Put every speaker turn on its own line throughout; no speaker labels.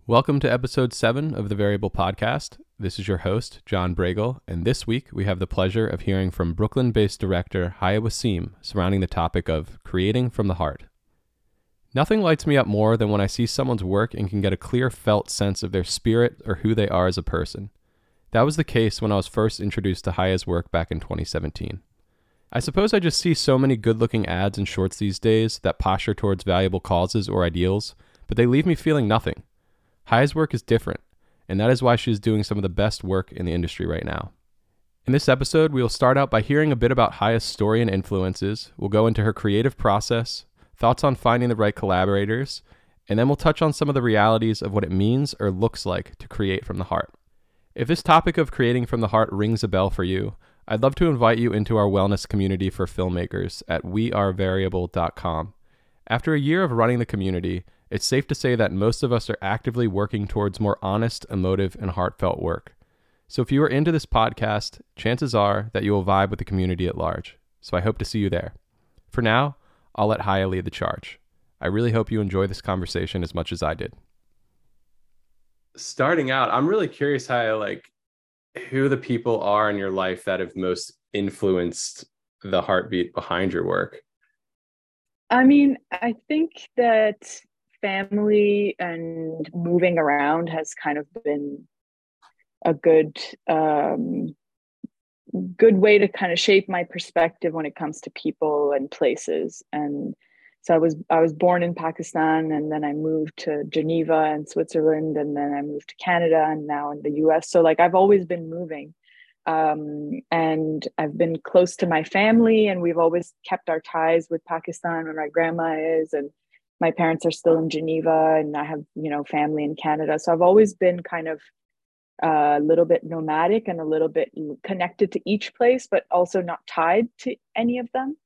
Welcome to episode 7 of the Variable Podcast. This is your host, John Bragle, and this week we have the pleasure of hearing from Brooklyn-based director Haya Waseem surrounding the topic of creating from the heart. Nothing lights me up more than when I see someone's work and can get a clear felt sense of their spirit or who they are as a person. That was the case when I was first introduced to Haya's work back in 2017. I suppose I just see so many good-looking ads and shorts these days that posture towards valuable causes or ideals, but they leave me feeling nothing. Haya's work is different, and that is why she is doing some of the best work in the industry right now. In this episode, we will start out by hearing a bit about Haya's story and influences. We'll go into her creative process, thoughts on finding the right collaborators, and then we'll touch on some of the realities of what it means or looks like to create from the heart. If this topic of creating from the heart rings a bell for you, I'd love to invite you into our wellness community for filmmakers at wearevariable.com. After a year of running the community, it's safe to say that most of us are actively working towards more honest, emotive, and heartfelt work. So if you are into this podcast, chances are that you will vibe with the community at large. So I hope to see you there. For now, I'll let Haya lead the charge. I really hope you enjoy this conversation as much as I did. Starting out, I'm really curious, Haya, who the people are in your life that have most influenced the heartbeat behind your work.
I think that family and moving around has kind of been a good way to kind of shape my perspective when it comes to people and places. And so I was born in Pakistan, and then I moved to Geneva and Switzerland, and then I moved to Canada, and now in the US. So I've always been moving. And I've been close to my family, and we've always kept our ties with Pakistan, where my grandma is, and my parents are still in Geneva, and I have, family in Canada. So I've always been kind of a little bit nomadic and a little bit connected to each place, but also not tied to any of them.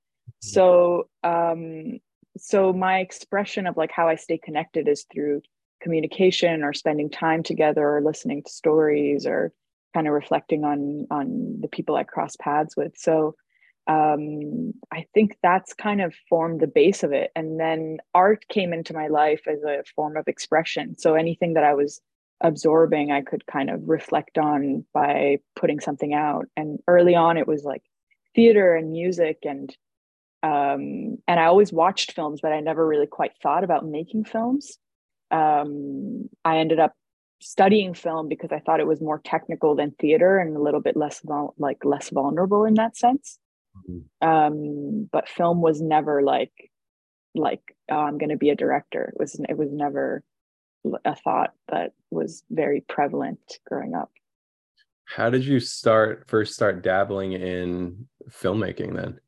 So my expression of how I stay connected is through communication or spending time together or listening to stories or kind of reflecting on the people I cross paths with. So I think that's kind of formed the base of it. And then art came into my life as a form of expression. So anything that I was absorbing, I could kind of reflect on by putting something out. And early on, it was theater and music, and I always watched films, but I never really quite thought about making films. I ended up studying film because I thought it was more technical than theater and a little bit less vulnerable in that sense. But film was never oh, I'm going to be a director. It was never a thought that was very prevalent growing up.
How did you first start dabbling in filmmaking then?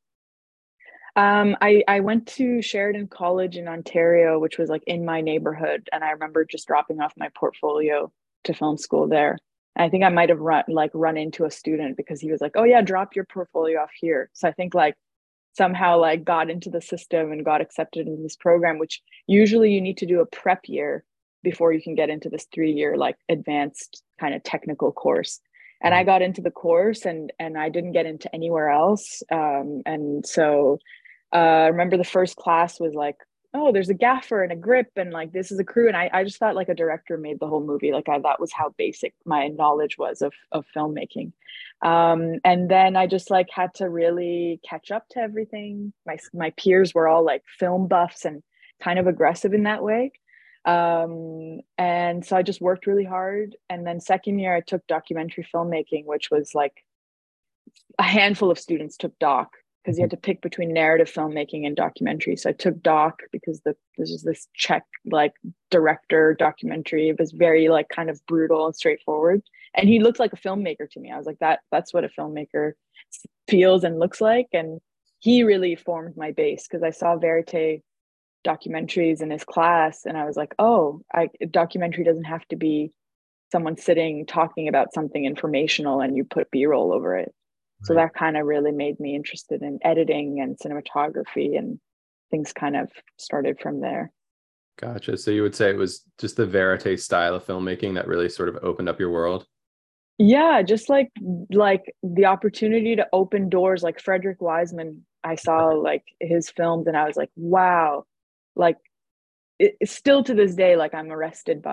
I went to Sheridan College in Ontario, which was in my neighborhood, and I remember just dropping off my portfolio to film school there. And I think I might have run into a student because he was like, "Oh yeah, drop your portfolio off here." So I think somehow got into the system and got accepted in this program, which usually you need to do a prep year before you can get into this 3-year advanced kind of technical course. And I got into the course, and I didn't get into anywhere else. And so I remember the first class was oh, there's a gaffer and a grip, and this is a crew. And I just thought a director made the whole movie. That was how basic my knowledge was of filmmaking. And then I just had to really catch up to everything. My peers were all film buffs and kind of aggressive in that way. And so I just worked really hard. And then second year I took documentary filmmaking, which was a handful of students took doc because you had to pick between narrative filmmaking and documentary. So I took doc because this is this Czech director documentary. It was very kind of brutal and straightforward. And he looked like a filmmaker to me. I was that's what a filmmaker feels and looks like. And he really formed my base because I saw Verite documentaries in his class, and I was oh, documentary doesn't have to be someone sitting talking about something informational and you put B-roll over it. Right. So that kind of really made me interested in editing and cinematography, and things kind of started from there.
Gotcha. So you would say it was just the Verite style of filmmaking that really sort of opened up your world?
Yeah, just like the opportunity to open doors, like Frederick Wiseman. I saw his films and I was wow, it's still to this day I'm arrested by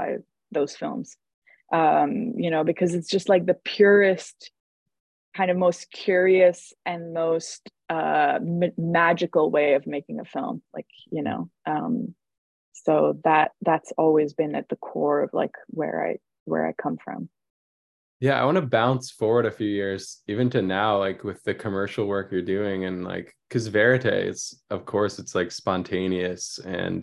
those films, because it's just like the purest, kind of most curious and most magical way of making a film, so that's always been at the core of like where I come from.
Yeah, I want to bounce forward a few years, even to now, like with the commercial work you're doing, and like, because Verite, of course, it's like spontaneous, and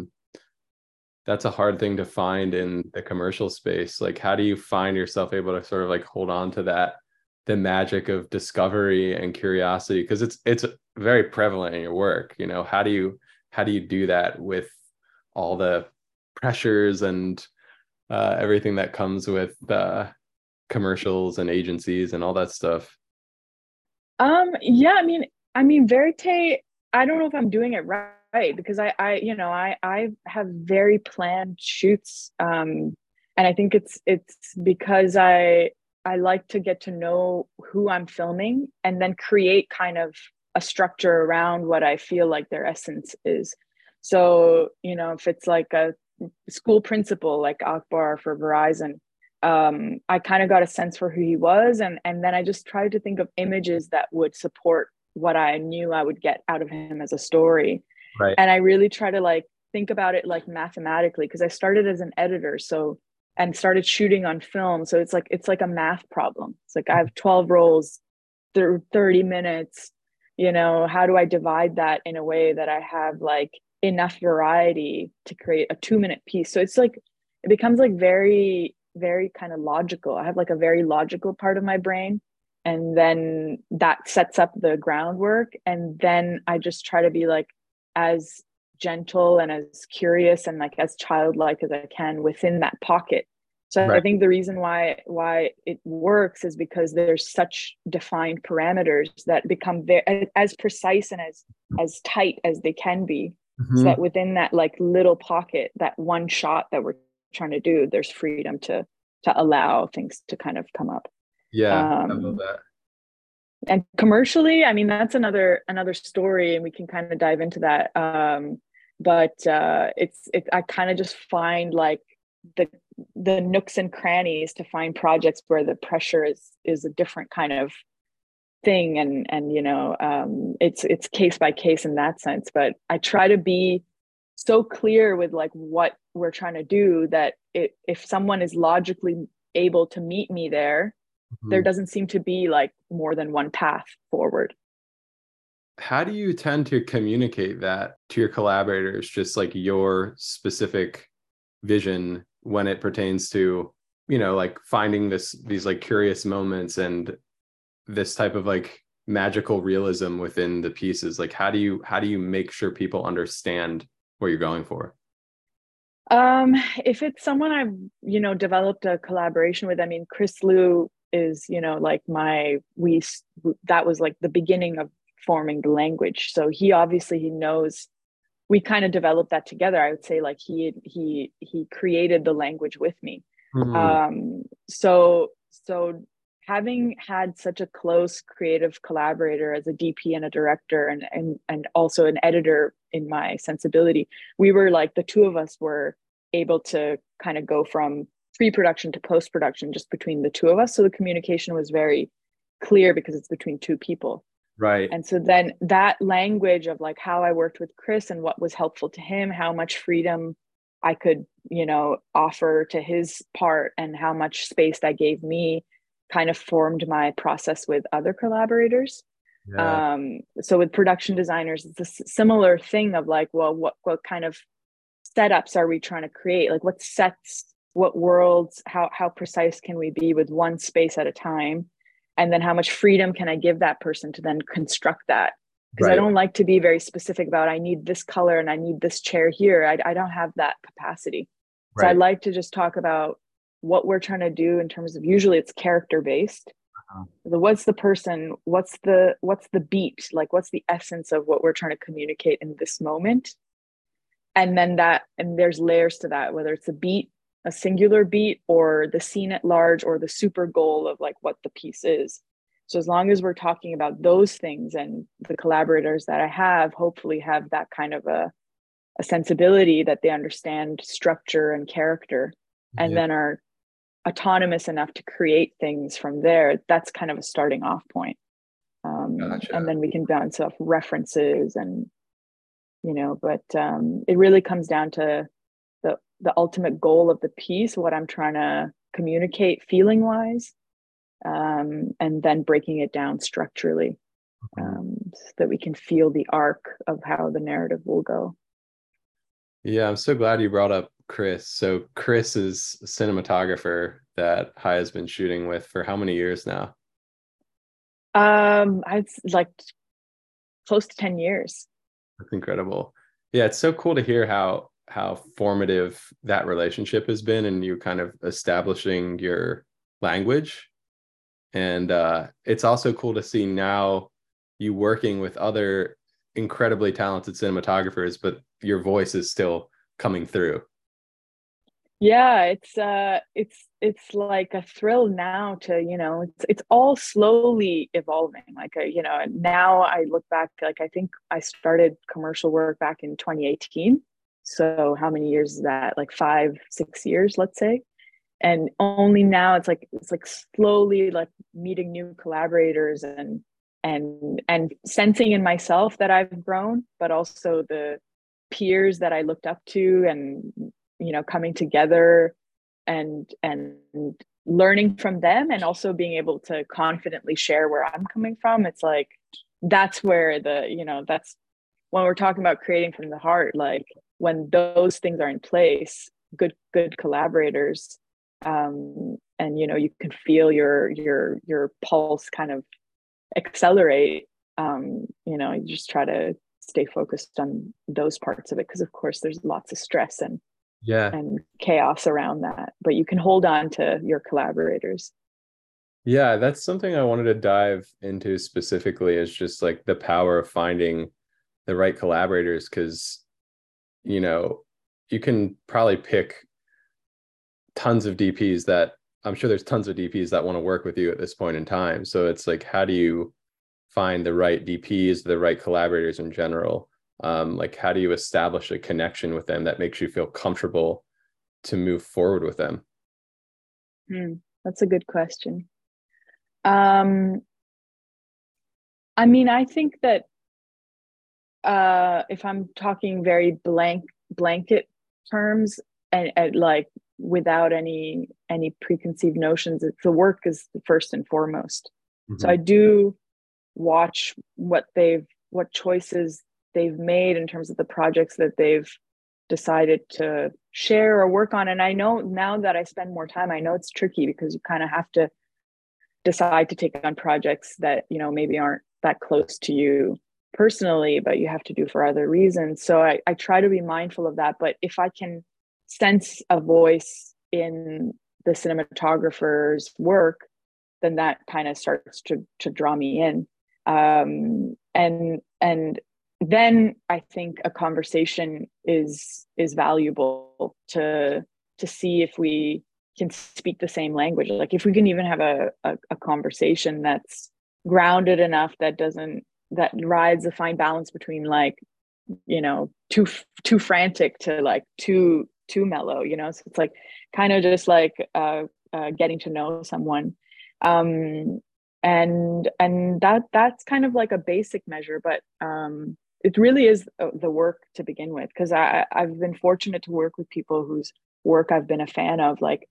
that's a hard thing to find in the commercial space. Like, how do you find yourself able to sort of like hold on to that, the magic of discovery and curiosity? Because it's very prevalent in your work. How do you do that with all the pressures and everything that comes with commercials and agencies and all that stuff?
Yeah, I mean Verite, I don't know if I'm doing it right, because I have very planned shoots, and I think it's because I like to get to know who I'm filming and then create kind of a structure around what I feel like their essence is. So, if it's like a school principal like Akbar for Verizon, I kind of got a sense for who he was, and then I just tried to think of images that would support what I knew I would get out of him as a story.
Right.
And I really try to like think about it like mathematically, because I started as an editor, and started shooting on film. So it's like a math problem. It's like I have 12 rolls, 30 minutes, how do I divide that in a way that I have like enough variety to create a 2-minute piece? So it's like, it becomes like very, very kind of logical. I have like a very logical part of my brain, and then that sets up the groundwork. And then I just try to be like as gentle and as curious and like as childlike as I can within that pocket. So
Right.
I think the reason why it works is because there's such defined parameters that become very as precise and as tight as they can be. So that within that like little pocket, that one shot that we're trying to do, there's freedom to allow things to kind of come up.
Yeah, I love that.
And commercially, I mean, that's another story, and we can kind of dive into that. But I kind of just find like the nooks and crannies to find projects where the pressure is a different kind of thing, and it's case by case in that sense. But I try to be so clear with like what we're trying to do that if someone is logically able to meet me there, there doesn't seem to be like more than one path forward.
How do you tend to communicate that to your collaborators, just like your specific vision when it pertains to, like finding these like curious moments and this type of like magical realism within the pieces? Like, how do you make sure people understand what you're going for?
If it's someone I've, developed a collaboration with, I mean, Chris Liu is, like that was like the beginning of forming the language. So he knows, we kind of developed that together. I would say like he created the language with me. So having had such a close creative collaborator as a DP and a director, and also an editor in my sensibility, we were like, the two of us were able to kind of go from pre-production to post-production just between the two of us. So the communication was very clear because it's between two people.
Right.
And so then that language of like how I worked with Chris and what was helpful to him, how much freedom I could, offer to his part, and how much space that gave me, kind of formed my process with other collaborators.
Yeah.
So with production designers, it's a similar thing of like, well, what kind of setups are we trying to create? Like what sets, what worlds, how precise can we be with one space at a time? And then how much freedom can I give that person to then construct that? Because
Right.
I don't like to be very specific about, I need this color and I need this chair here. I don't have that capacity. So I
Right.
like to just talk about what we're trying to do in terms of, usually it's character based. What's the person, what's the beat, like what's the essence of what we're trying to communicate in this moment. And then and there's layers to that, whether it's a beat, a singular beat, or the scene at large, or the super goal of like what the piece is. So as long as we're talking about those things, and the collaborators that I have hopefully have that kind of a sensibility that they understand structure and character, and
Yeah.
then are autonomous enough to create things from there, that's kind of a starting off point. And
Gotcha.
then we can bounce off references and, but it really comes down to the ultimate goal of the piece, what I'm trying to communicate feeling wise, and then breaking it down structurally,
Mhm.
so that we can feel the arc of how the narrative will go.
Yeah, I'm so glad you brought up Chris. So Chris is a cinematographer that Haya's been shooting with for how many years now?
I'd like close to 10 years.
That's incredible. Yeah, it's so cool to hear how formative that relationship has been and you kind of establishing your language. And it's also cool to see now you working with other incredibly talented cinematographers, but your voice is still coming through.
Yeah, it's like a thrill now to, it's all slowly evolving. Like, now I look back, like I think I started commercial work back in 2018. So how many years is that? Like 5, 6 years, let's say. And only now it's like slowly like meeting new collaborators and sensing in myself that I've grown, but also the peers that I looked up to, and coming together and learning from them, and also being able to confidently share where I'm coming from. It's like that's where that's when we're talking about creating from the heart, like when those things are in place, good collaborators, and you can feel your pulse kind of accelerate. You just try to stay focused on those parts of it, because of course there's lots of stress
Yeah.
and chaos around that, but you can hold on to your collaborators.
Yeah, that's something I wanted to dive into specifically is just like the power of finding the right collaborators because, you know, you can probably pick tons of DPs that I'm sure there's tons of DPs that want to work with you at this point in time. So it's like, how do you find the right DPs, the right collaborators in general? Like, how do you establish a connection with them that makes you feel comfortable to move forward with them?
That's a good question. um I mean, I think that if I'm talking very blanket terms, and like without any preconceived notions, it's the work is the first and foremost. So
Mm-hmm.
I do watch what choices they've made in terms of the projects that they've decided to share or work on. And I know now that I spend more time, I know it's tricky because you kind of have to decide to take on projects that maybe aren't that close to you personally, but you have to do for other reasons. So I try to be mindful of that. But if I can sense a voice in the cinematographer's work, then that kind of starts to draw me in. And then I think a conversation is valuable to see if we can speak the same language. Like if we can even have a conversation that's grounded enough, that rides a fine balance between like, too frantic to like too mellow, so it's like kind of just like getting to know someone. um and that's kind of like a basic measure, but it really is the work to begin with, because I've been fortunate to work with people whose work I've been a fan of. Like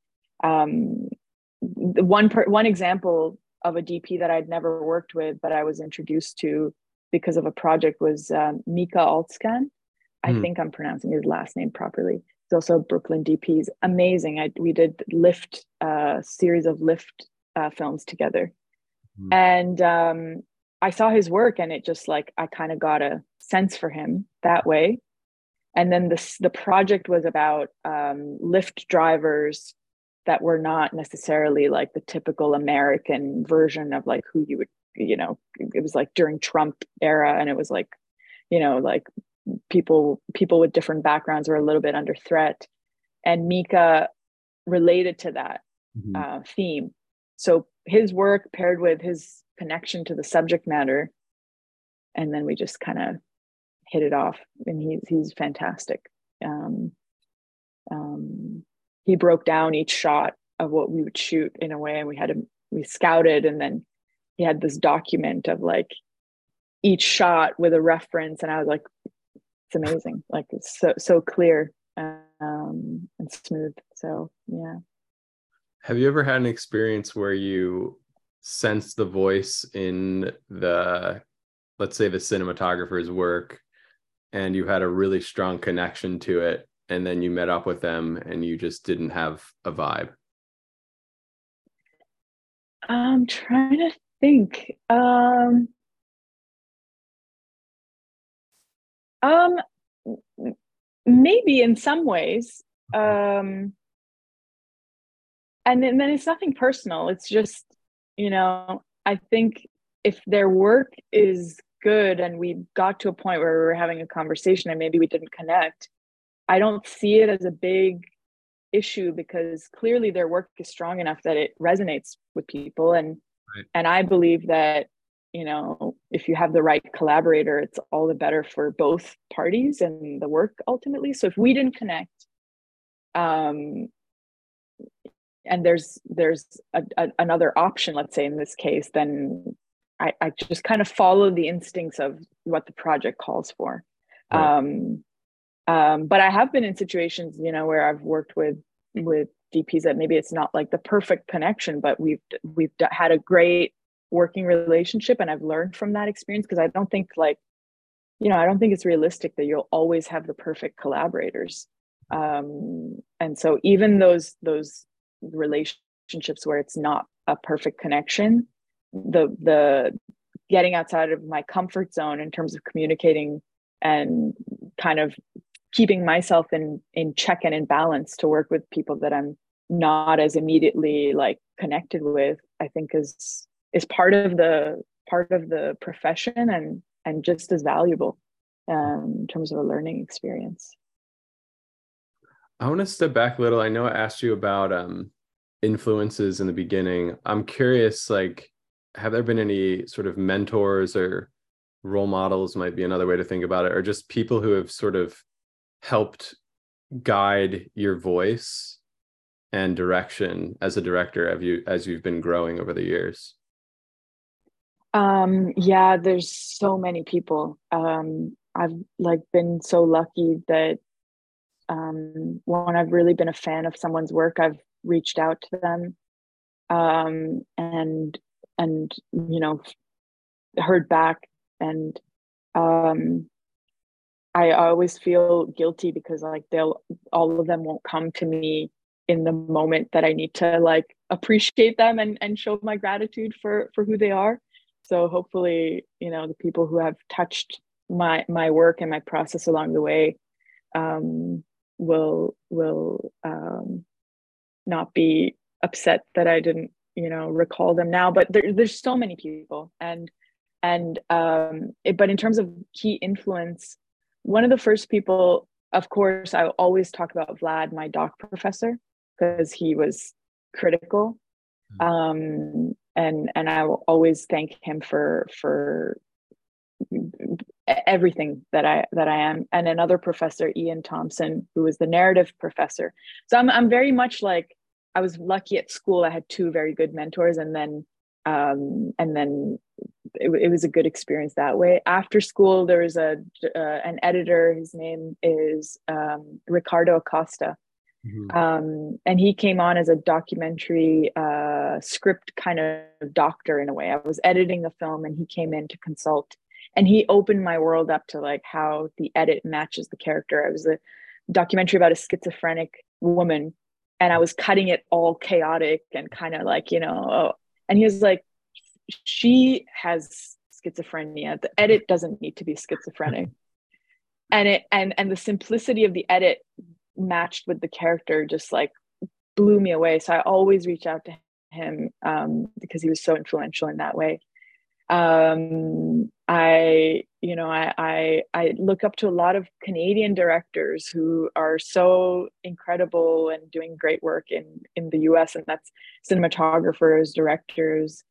the one example of a DP that I'd never worked with, but I was introduced to because of a project, was Mika Altskan. I
Mm-hmm.
think I'm pronouncing his last name properly. He's also a Brooklyn DP. He's amazing. We did Lift, series of Lift films together, and I saw his work, and it just like I kind of got a sense for him that way. And then the project was about Lyft drivers that were not necessarily like the typical American version of like who you would, it was like during Trump era, and it was like people with different backgrounds were a little bit under threat, and Mika related to that
Mm-hmm.
theme. So his work paired with his connection to the subject matter, and then we just kind of hit it off, and he's fantastic. Um, um, he broke down each shot of what we would shoot in a way, and we scouted, and then he had this document of like each shot with a reference, and I was like, it's amazing, like it's so clear, and smooth. So yeah.
Have you ever had an experience where you sensed the voice in the, let's say, the cinematographer's work, and you had a really strong connection to it, and then you met up with them and you just didn't have a vibe?
I'm trying to think. Um, Maybe in some ways. And then it's nothing personal. It's just, I think if their work is good and we got to a point where we were having a conversation and maybe we didn't connect, I don't see it as a big issue, because clearly their work is strong enough that it resonates with people.
Right.
And I believe that, if you have the right collaborator, it's all the better for both parties and the work ultimately. So if we didn't connect, um, and there's another option, let's say in this case, then I just kind of follow the instincts of what the project calls for.
Right.
But I have been in situations, where I've worked with DPs that maybe it's not like the perfect connection, but we've had a great working relationship, and I've learned from that experience, because I don't think it's realistic that you'll always have the perfect collaborators. And so even those relationships where it's not a perfect connection, the getting outside of my comfort zone in terms of communicating and kind of keeping myself in check and in balance to work with people that I'm not as immediately like connected with, I think is part of the profession, and just as valuable in terms of a learning experience.
I want to step back a little. I know I asked you about influences in the beginning. I'm curious, like, have there been any sort of mentors or role models, might be another way to think about it, or just people who have sort of helped guide your voice and direction as a director as you've been growing over the years?
Yeah, there's so many people. I've like been so lucky that when I've really been a fan of someone's work, I've reached out to them, and heard back. And I always feel guilty, because like all of them won't come to me in the moment that I need to like appreciate them and show my gratitude for who they are. So hopefully, the people who have touched my work and my process along the way, will not be upset that I didn't, recall them now. But there's so many people, but in terms of key influence, one of the first people, of course, I always talk about Vlad, my doc professor, because he was critical. And I will always thank him for everything that I am. And another professor, Ian Thompson, who was the narrative professor. So I'm very much like, I was lucky at school. I had two very good mentors, and then it was a good experience that way. After school, there was an editor. His name is Ricardo Acosta. And he came on as a documentary script kind of doctor in a way. I was editing the film, and he came in to consult, and he opened my world up to like how the edit matches the character. It was a documentary about a schizophrenic woman, and I was cutting it all chaotic and kind of like, and he was like, she has schizophrenia. The edit doesn't need to be schizophrenic. And the simplicity of the edit matched with the character just like blew me away. So I always reach out to him because he was so influential in that way. I look up to a lot of Canadian directors who are so incredible and doing great work in the US, and that's cinematographers, directors.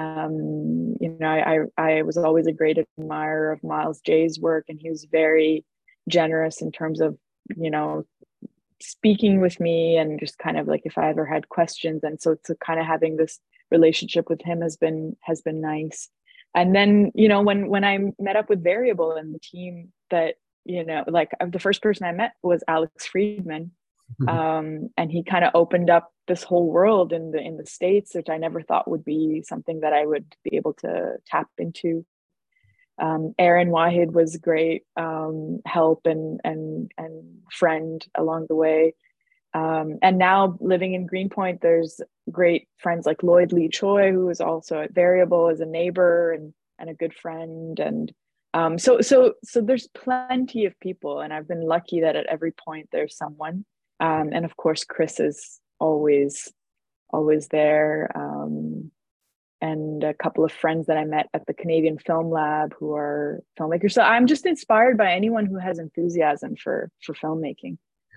I was always a great admirer of Miles J's work, and he was very generous in terms of, speaking with me and just kind of like if I ever had questions. And so to kind of having this relationship with him has been nice. And then, you know, when I met up with Variable and the team that, you know, like the first person I met was Alex Friedman. And he kind of opened up this whole world in the States, which I never thought would be something that I would be able to tap into. Aaron Wahid was great help and friend along the way. And now living in Greenpoint, there's great friends like Lloyd Lee Choi, who is also at Variable as a neighbor and a good friend. And so there's plenty of people, and I've been lucky that at every point there's someone. And of course, Chris is always there. And a couple of friends that I met at the Canadian Film Lab who are filmmakers. So I'm just inspired by anyone who has enthusiasm for filmmaking.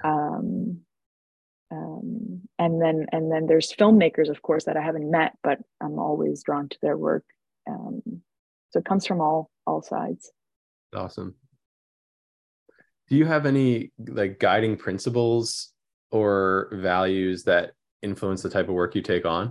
And then there's filmmakers, of course, that I haven't met, but I'm always drawn to their work. So it comes from all sides.
Awesome. Do you have any like guiding principles or values that influence the type of work you take on?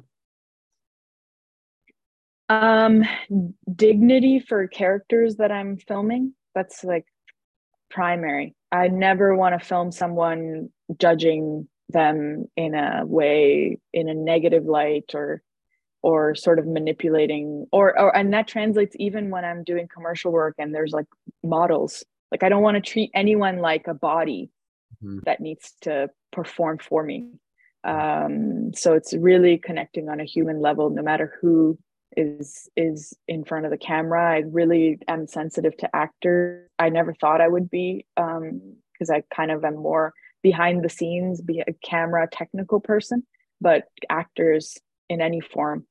Dignity for characters that I'm filming. That's like primary. I never want to film someone judging them in a way, in a negative light, or sort of manipulating, or and that translates even when I'm doing commercial work and there's like models. Like I don't want to treat anyone like a body that needs to perform for me. So it's really connecting on a human level, no matter who is in front of the camera. I really am sensitive to actors. I never thought I would be, because I kind of am more behind the scenes, be a camera technical person, but actors in any form,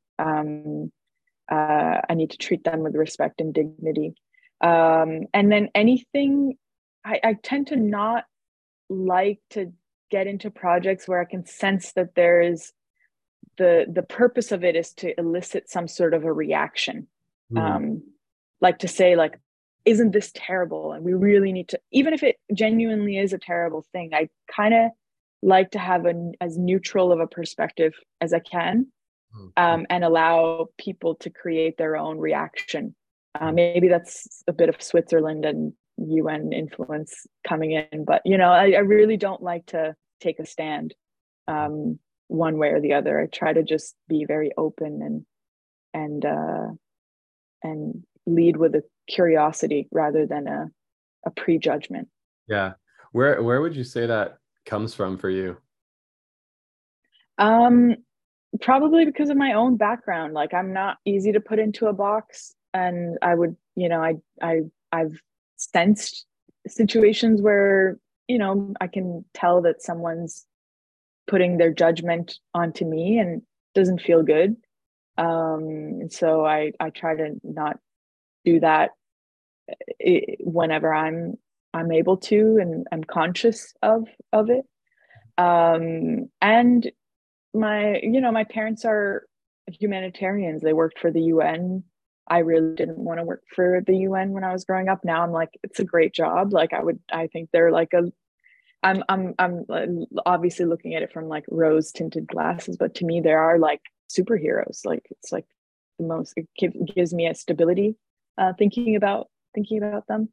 I need to treat them with respect and dignity. And then anything, I tend to not like to get into projects where I can sense that there is the purpose of it is to elicit some sort of a reaction. Like to say like, isn't this terrible? And we really need to, even if it genuinely is a terrible thing, I kind of like to have as neutral of a perspective as I can, and allow people to create their own reaction. Maybe that's a bit of Switzerland and UN influence coming in, but you know, I really don't like to take a stand one way or the other. I try to just be very open and lead with a curiosity rather than a prejudgment.
Yeah. Where would you say that comes from for you?
Probably because of my own background. Like I'm not easy to put into a box, and I would, you know, I've sensed situations where, you know, I can tell that someone's putting their judgment onto me and doesn't feel good. So I try to not do that whenever I'm able to, and I'm conscious of it. And my parents are humanitarians. They worked for the UN. I really didn't want to work for the UN when I was growing up. Now I'm like, it's a great job. Like I think they're like I'm obviously looking at it from like rose tinted glasses, but to me, there are like superheroes. Like it's like the most, it gives me a stability, thinking about them.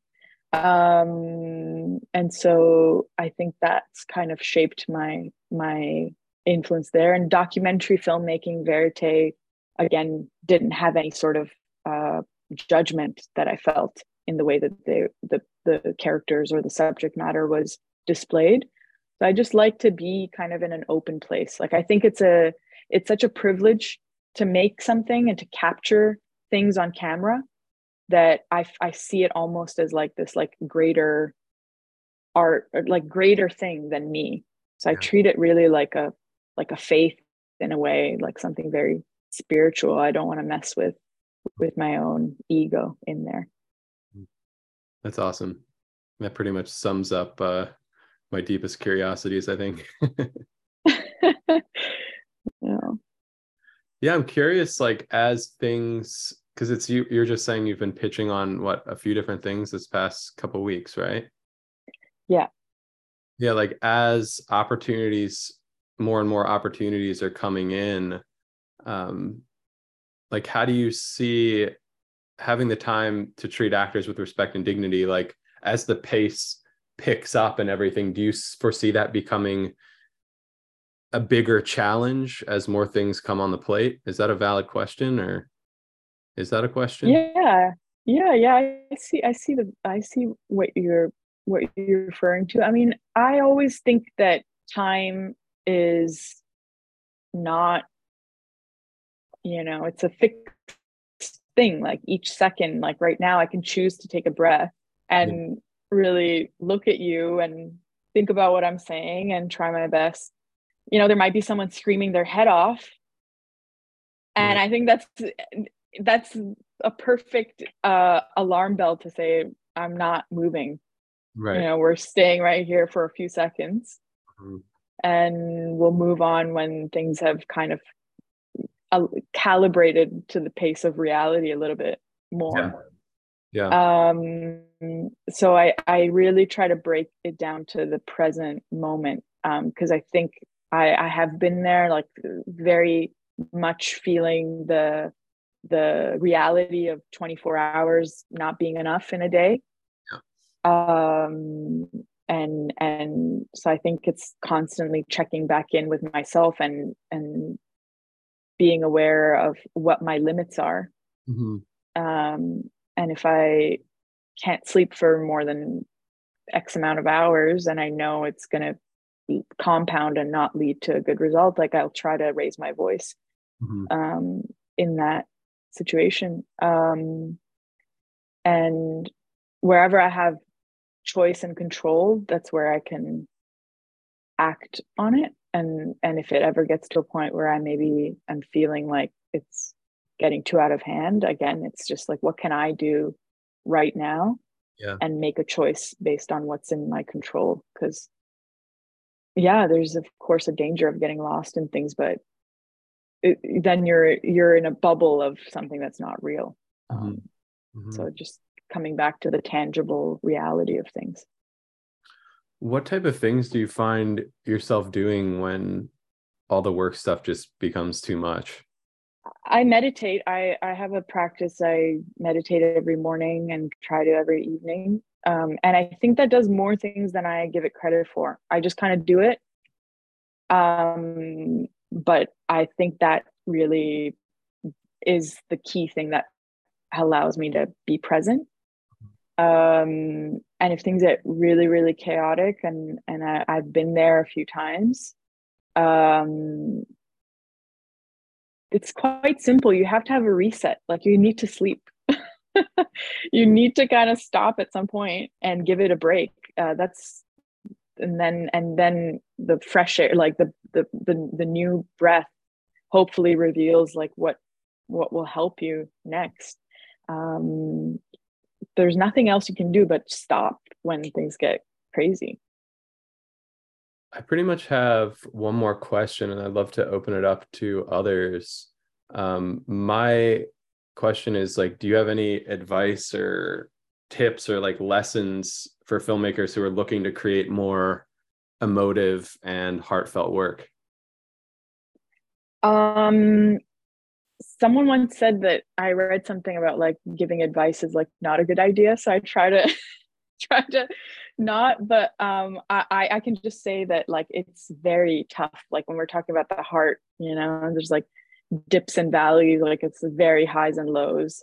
And so I think that's kind of shaped my influence there. And documentary filmmaking, Verite, again, didn't have any sort of judgment that I felt in the way that the characters or the subject matter was displayed. So I just like to be kind of in an open place. Like I think it's such a privilege to make something and to capture things on camera, that I see it almost as like this like greater art, or like greater thing than me. So I treat it really like a faith in a way, like something very spiritual. I don't want to mess with my own ego in there.
That's awesome. That pretty much sums up my deepest curiosities, I think. Yeah, I'm curious, like as things, because it's you're just saying you've been pitching on a few different things this past couple weeks, right?
Yeah.
Yeah, like as opportunities, more and more opportunities are coming in, um, like how do you see having the time to treat actors with respect and dignity, like as the pace picks up and everything, do you foresee that becoming a bigger challenge as more things come on the plate? Is that a valid question, or is that a question?
Yeah, yeah. I see what you're referring to. I mean, I always think that time is not, it's a fixed thing. Like each second, like right now, I can choose to take a breath
Yeah.
and really look at you and think about what I'm saying and try my best. There might be someone screaming their head off, and
Yeah.
I think that's a perfect alarm bell to say I'm not moving.
Right.
We're staying right here for a few seconds,
Mhm.
and we'll move on when things have kind of calibrated to the pace of reality a little bit
Yeah.
more.
Yeah.
So I really try to break it down to the present moment, because I think I have been there, like very much feeling the reality of 24 hours not being enough in a day.
Yeah.
And so I think it's constantly checking back in with myself and being aware of what my limits are.
Mhm.
And if I can't sleep for more than X amount of hours and I know it's going to compound and not lead to a good result, like I'll try to raise my voice
Mhm.
um, in that situation. And wherever I have choice and control, that's where I can act on it. And if it ever gets to a point where I'm feeling like it's getting too out of hand, again, it's just like, what can I do right now
Yeah.
and make a choice based on what's in my control? Because yeah, there's of course a danger of getting lost in things, but then you're in a bubble of something that's not real.
Mhm.
Um,
Mhm.
so just coming back to the tangible reality of things.
What type of things do you find yourself doing when all the work stuff just becomes too much?
I meditate. I have a practice. I meditate every morning and try to every evening. And I think that does more things than I give it credit for. I just kind of do it. But I think that really is the key thing that allows me to be present. And if things get really, really chaotic, and I've been there a few times, um, it's quite simple. You have to have a reset. Like you need to sleep. You need to kind of stop at some point and give it a break. That's and then the fresh air, like the new breath, hopefully reveals like what will help you next. Um, there's nothing else you can do but stop when things get crazy.
I pretty much have one more question, and I'd love to open it up to others. My question is like, do you have any advice or tips or like lessons for filmmakers who are looking to create more emotive and heartfelt work?
Um, someone once said that I read something about like giving advice is like not a good idea, so I try to try to not. But I can just say that like it's very tough. Like when we're talking about the heart, there's like dips and valleys. Like it's very highs and lows.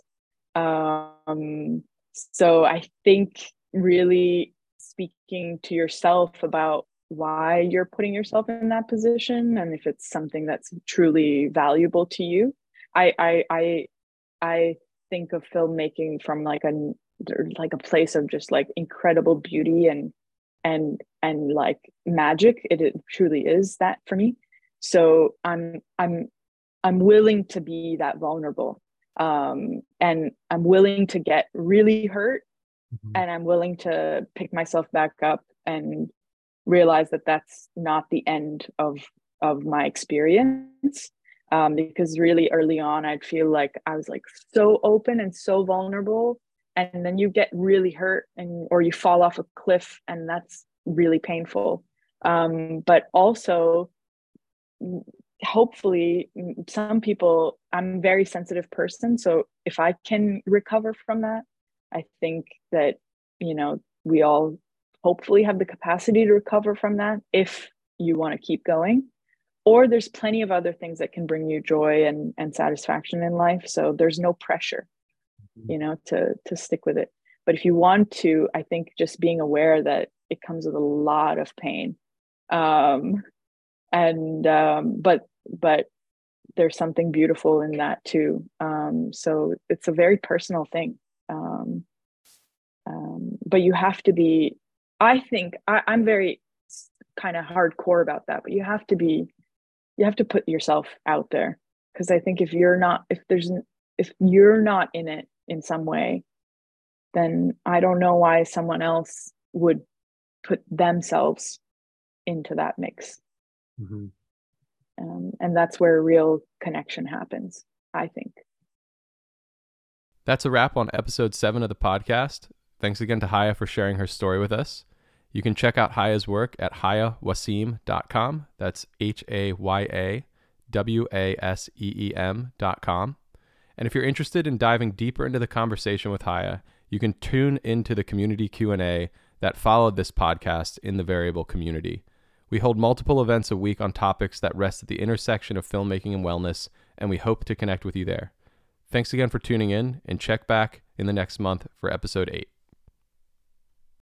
So I think really speaking to yourself about why you're putting yourself in that position and if it's something that's truly valuable to you. I i i i think of filmmaking from like a place of just like incredible beauty and like magic. It truly is that for me. So I'm willing to be that vulnerable, and I'm willing to get really hurt,
Mhm.
and I'm willing to pick myself back up and realize that that's not the end of my experience. Because really early on, I'd feel like I was like so open and so vulnerable, and then you get really hurt and or you fall off a cliff, and that's really painful. But also, hopefully, some people, I'm a very sensitive person. So if I can recover from that, I think that, we all hopefully have the capacity to recover from that if you want to keep going. Or there's plenty of other things that can bring you joy and satisfaction in life. So there's no pressure, to stick with it. But if you want to, I think just being aware that it comes with a lot of pain. But there's something beautiful in that too. So it's a very personal thing. But you have to be, I think I'm very kind of hardcore about that, but you have to put yourself out there. Because I think if you're not in it in some way, then I don't know why someone else would put themselves into that mix.
Mm-hmm.
And that's where real connection happens, I think.
That's a wrap on episode 7 of the podcast. Thanks again to Haya for sharing her story with us. You can check out Haya's work at hayawaseem.com. That's HAYAWASEEM.com. And if you're interested in diving deeper into the conversation with Haya, you can tune into the community Q&A that followed this podcast in the Variable community. We hold multiple events a week on topics that rest at the intersection of filmmaking and wellness, and we hope to connect with you there. Thanks again for tuning in, and check back in the next month for episode 8.